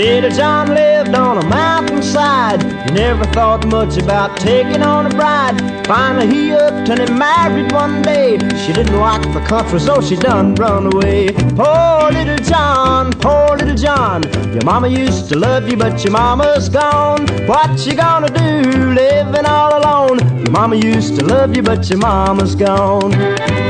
Little John lived on a mountainside. He never thought much about taking on a bride. Finally he upped and he married one day. She didn't like the country, so she done run away. Poor little John, poor little John. Your mama used to love you, but your mama's gone. What you gonna do living all alone? Your mama used to love you, but your mama's gone.